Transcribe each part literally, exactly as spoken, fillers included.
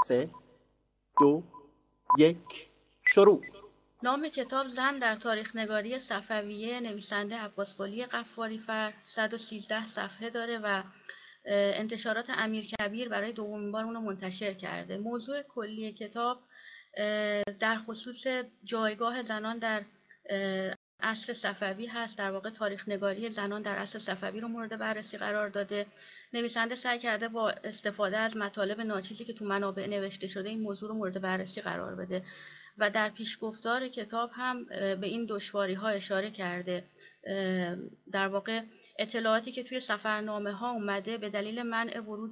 سه دو یک شروع. نام کتاب زن در تاریخ نگاری صفویه، نویسنده عباس قلی قفاری‌فر، صد و سیزده صفحه داره و انتشارات امیرکبیر برای دومین بار اونو منتشر کرده. موضوع کلی کتاب در خصوص جایگاه زنان در عصر صفوی هست. در واقع تاریخ نگاری زنان در عصر صفوی رو مورد بررسی قرار داده. نویسنده سعی کرده با استفاده از مطالب ناچیزی که تو منابع نوشته شده این موضوع رو مورد بررسی قرار بده و در پیشگفتار کتاب هم به این دشواری ها اشاره کرده. در واقع اطلاعاتی که توی سفرنامه ها اومده به دلیل منع ورود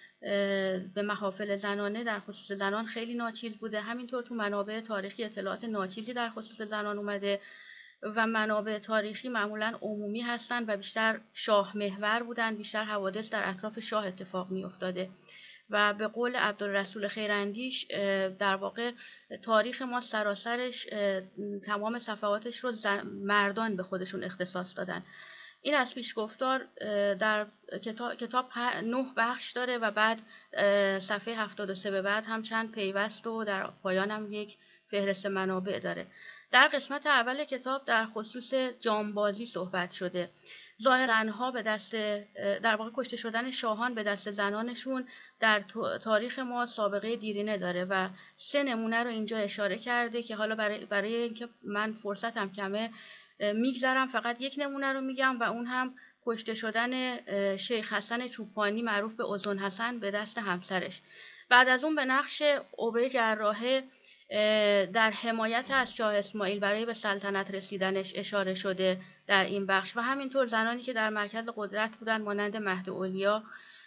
به محافل زنانه در خصوص زنان خیلی ناچیز بوده. همینطور تو منابع تاریخی اطلاعات ناچیزی در خصوص زنان اومده و منابع تاریخی معمولاً عمومی هستند و بیشتر شاه محور بودن، بیشتر حوادث در اطراف شاه اتفاق می افتاده و به قول عبدالرسول خیراندیش در واقع تاریخ ما سراسرش تمام صفحاتش رو مردان به خودشون اختصاص دادن. این از پیشگفتار در کتاب, کتاب نه بخش داره و بعد صفحه هفتاد و سه به بعد هم چند پیوست و در پایان هم یک فهرست منابع داره. در قسمت اول کتاب در خصوص جانبازی صحبت شده. ظاهر زنها به دست در واقع کشته شدن شاهان به دست زنانشون در تاریخ ما سابقه دیرینه داره و سه نمونه رو اینجا اشاره کرده که حالا برای برای اینکه من فرصتم کمه میگذرم فقط یک نمونه رو میگم و اون هم کشته شدن شیخ حسن چوپانی معروف به اذن حسن به دست همسرش. بعد از اون به نقش اوبه جراحه در حمایت از شاه اسماعیل برای به سلطنت رسیدنش اشاره شده در این بخش و همینطور زنانی که در مرکز قدرت بودن مانند مهد اولیا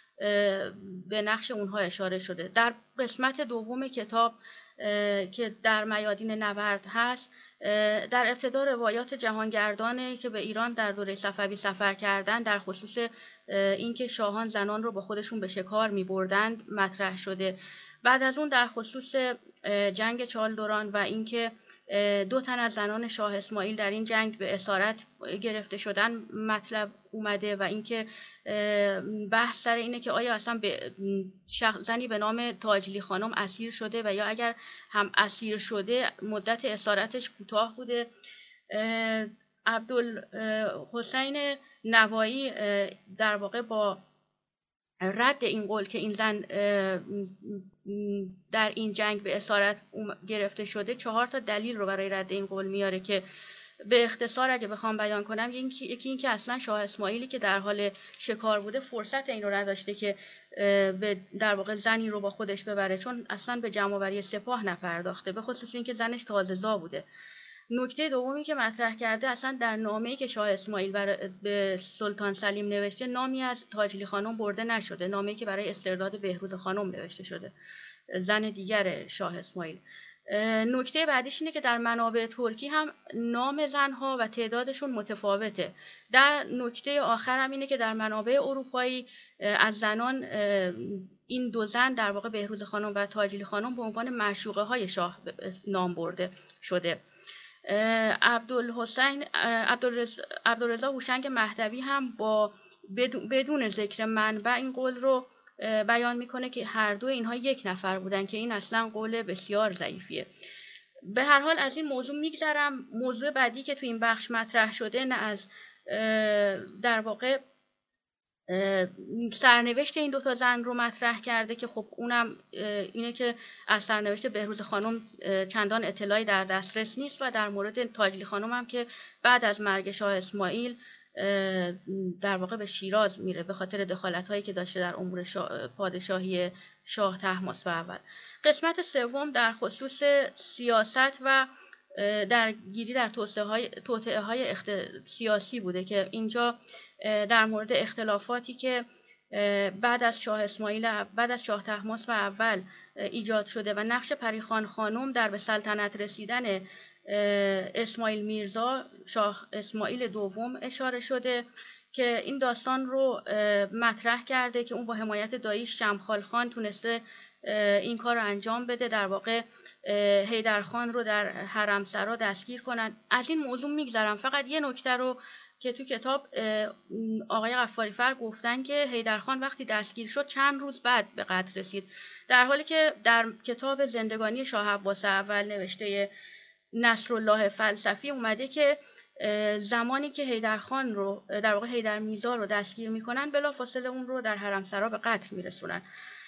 به نقش اونها اشاره شده. در قسمت دوم کتاب که در میادین نبرد هست در ابتدا روایات جهانگردانه که به ایران در دوره صفوی سفر کردن در خصوص اینکه شاهان زنان رو با خودشون به شکار می بردند مطرح شده. بعد از اون در خصوص جنگ چالدوران و اینکه دو تن از زنان شاه اسماعیل در این جنگ به اسارت گرفته شدن مطلب اومده و اینکه بحث سر اینه که آیا اصلا به زنی به نام تاجلی خانم اسیر شده و یا اگر هم اسیر شده مدت اسارتش کوتاه بوده. عبدالحسین نوایی در واقع با رد این قول که این زن در این جنگ به اسارت گرفته شده چهار تا دلیل رو برای رد این قول میاره که به اختصار اگه بخوام بیان کنم یکی این که اصلا شاه اسماعیلی که در حال شکار بوده فرصت این رو نداشته که به در واقع زنی رو با خودش ببره چون اصلا به جمع‌آوری سپاه نپرداخته، به خصوص اینکه زنش تازه زا بوده. نکته دومی که مطرح کرده اصلا در نامه‌ای که شاه اسماعیل به سلطان سلیم نوشته نامی از تاجلی خانم برده نشده، نامه‌ای که برای استرداد بهروز خانم نوشته شده، زن دیگر شاه اسماعیل. نکته بعدیش اینه که در منابع ترکی هم نام زنها و تعدادشون متفاوته. در نکته آخر هم اینه که در منابع اروپایی از زنان این دو زن در واقع بهروز خانم و تاجلی خانم به عنوان معشوقه های شاه نام برده شده. عبدالحسین عبدالرضا هوشنگ مهدوی هم با بدون ذکر منبع این قول رو بیان میکنه که هر دو اینها یک نفر بودن که این اصلا قول بسیار ضعیفیه. به هر حال از این موضوع میگذرم. موضوع بعدی که تو این بخش مطرح شده نه از در واقع سرنوشت این دوتا زن رو مطرح کرده که خب اونم اینه که از سرنوشت بهروز خانم چندان اطلاعی در دسترس نیست و در مورد تاجلی خانم هم که بعد از مرگ شاه اسماعیل در واقع به شیراز میره به خاطر دخالت هایی که داشته در امور شا... پادشاهی شاه طهماسب اول. قسمت سوم در خصوص سیاست و درگیری در توسعه های توطئه های اخت... سیاسی بوده که اینجا در مورد اختلافاتی که بعد از شاه اسماعیل بعد از شاه طهماسب اول ایجاد شده و نقش پریخان خانم در به سلطنت رسیدن اسماعیل میرزا شاه اسماعیل دوم اشاره شده که این داستان رو مطرح کرده که اون با حمایت داییش شمخال خان تونسته این کار رو انجام بده، در واقع حیدرخان رو در حرمسرا دستگیر کنن. از این موضوع میگذرم، فقط یه نکته رو که تو کتاب آقای غفاری‌فر گفتن که حیدرخان وقتی دستگیر شد چند روز بعد به قتل رسید، در حالی که در کتاب زندگانی شاه عباس اول نوشته نصرالله فلسفی اومده که زمانی که حیدرخان رو در واقع حیدرمیرزا رو دستگیر میکنن بلافاصله اون رو در حرمسرا به قتل میرسونن.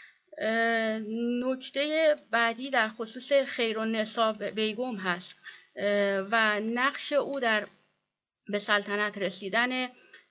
نکته بعدی در خصوص خیرالنسا بیگم هست و نقش او در به سلطنت رسیدن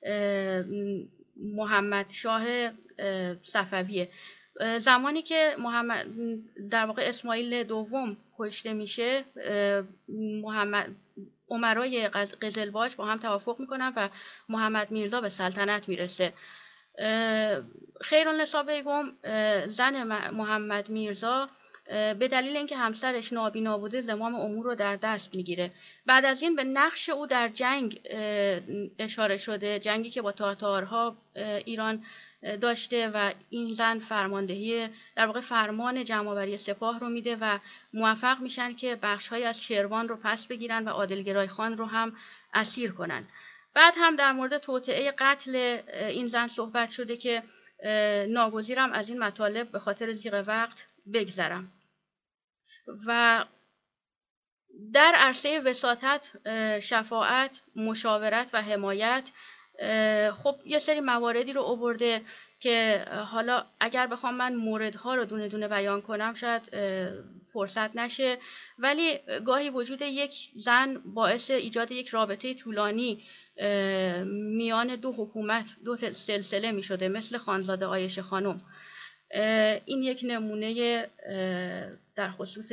محمد شاه صفویه. زمانی که محمد در واقع اسماعیل دوم کشته میشه، محمد امرای قزلباش با هم توافق میکنن و محمد میرزا به سلطنت میرسه. خیرالنسا بیگم زن محمد میرزا به دلیل اینکه همسرش نابینا بوده زمام امور رو در دست میگیره. بعد از این به نقش او در جنگ اشاره شده، جنگی که با تاتارها ایران داشته و این زن فرماندهی در واقع فرمان جمع‌آوری سپاه رو میده و موفق میشن که بخش‌هایی از شیروان رو پس بگیرن و عادلگرای خان رو هم اسیر کنن. بعد هم در مورد توطئه قتل این زن صحبت شده که ناگزیرم از این مطالب به خاطر ضیق وقت بگذرم. و در عرصه وساطت، شفاعت، مشاورت و حمایت خب یه سری مواردی رو آورده که حالا اگر بخوام من موردها رو دونه دونه بیان کنم شاید فرصت نشه، ولی گاهی وجود یک زن باعث ایجاد یک رابطه طولانی میان دو حکومت، دو سلسله می شده، مثل خانزاده عایشه خانم. این یک نمونه در خصوص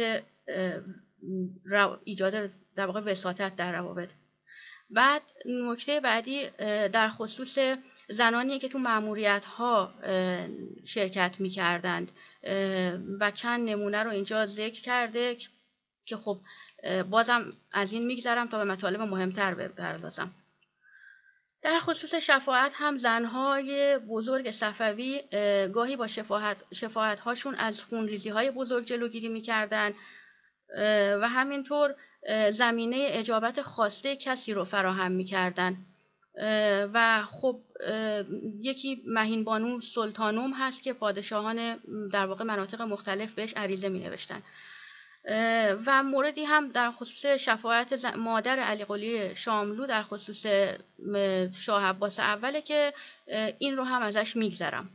ایجاد در واقع وساطت در روابط. بعد نکته بعدی در خصوص زنانی که تو مأموریت‌ها شرکت می‌کردند و چند نمونه رو اینجا ذکر کرده که خب بازم از این میگذرم تا به مطالب مهمتر بپردازم. در خصوص شفاعت هم زنهای بزرگ صفوی گاهی با شفاعت شفاعت‌هاشون از خونریزی‌های بزرگ جلوگیری می‌کردند و همینطور زمینه اجابت خواسته کسی رو فراهم می‌کردند. و خب یکی مهین بانو سلطانوم هست که پادشاهان در واقع مناطق مختلف بهش عریضه می‌نوشتن. و موردی هم در خصوص شفاعت مادر علی قلی شاملو در خصوص شاه عباس اوله که این رو هم ازش میگذرم.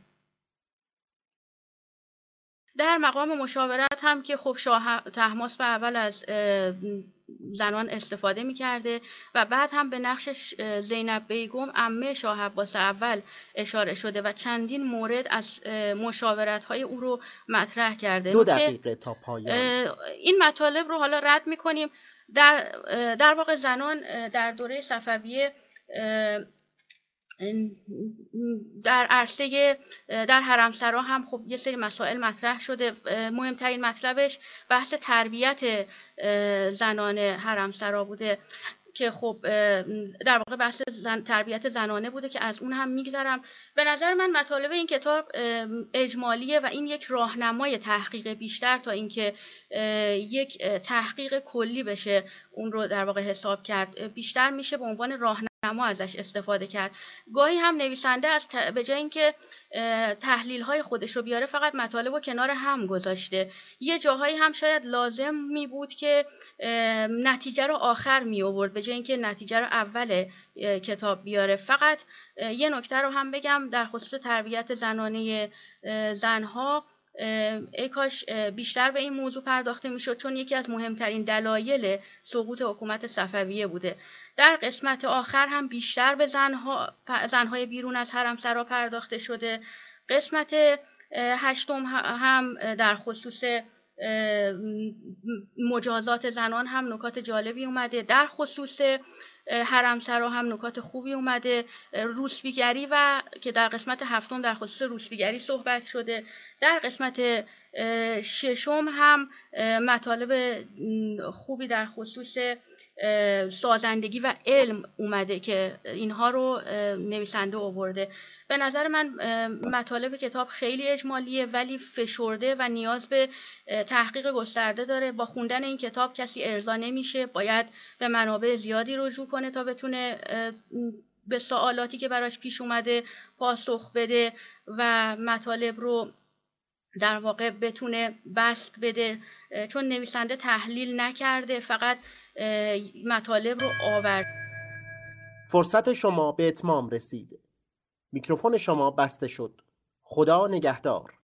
در مقام مشاورت هم که خب شاه طهماسب اول از زنان استفاده می‌کرده و بعد هم به نقش زینب بیگم عمه شاه عباس اول اشاره شده و چندین مورد از مشاورت‌های او رو مطرح کرده. دو دقیقه تا پایان. این مطالب رو حالا رد می‌کنیم. در در واقع زنان در دوره صفویه در عرصه در حرمسرا هم خب یه سری مسائل مطرح شده. مهمترین مطلبش بحث تربیت زنان حرمسرا بوده که خب در واقع بحث زن، تربیت زنانه بوده که از اون هم میگذرم. به نظر من مطالب این کتاب اجمالیه و این یک راهنمای تحقیق بیشتر تا اینکه یک تحقیق کلی بشه اون رو در واقع حساب کرد، بیشتر میشه به عنوان راهنما ازش استفاده کرد. گاهی هم نویسنده از ت... به جای اینکه تحلیل های خودش رو بیاره فقط مطالب رو کنار هم گذاشته. یه جاهایی هم شاید لازم می بود که نتیجه رو آخر می آورد به جای اینکه نتیجه رو اول کتاب بیاره. فقط یه نکته رو هم بگم در خصوص تربیت زنانه زنها، ای کاش بیشتر به این موضوع پرداخته میشد، چون یکی از مهمترین دلایل سقوط حکومت صفویه بوده. در قسمت آخر هم بیشتر به زنها زنهای بیرون از حرمسرا پرداخته شده. قسمت هشتم هم در خصوص مجازات زنان هم نکات جالبی اومده. در خصوص حرمسرا هم نکات خوبی اومده. روسبیگری و که در قسمت هفتم در خصوص روسبیگری صحبت شده. در قسمت ششم هم مطالب خوبی در خصوص سازندگی و علم اومده که اینها رو نویسنده آورده. به نظر من مطالب کتاب خیلی اجمالیه ولی فشرده و نیاز به تحقیق گسترده داره. با خوندن این کتاب کسی ارضا نمیشه، باید به منابع زیادی رجوع کنه تا بتونه به سوالاتی که براش پیش اومده پاسخ بده و مطالب رو در واقع بتونه بسط بده، چون نویسنده تحلیل نکرده، فقط مطالب رو آورد. فرصت شما به اتمام رسید. میکروفون شما بسته شد. خدا نگهدار.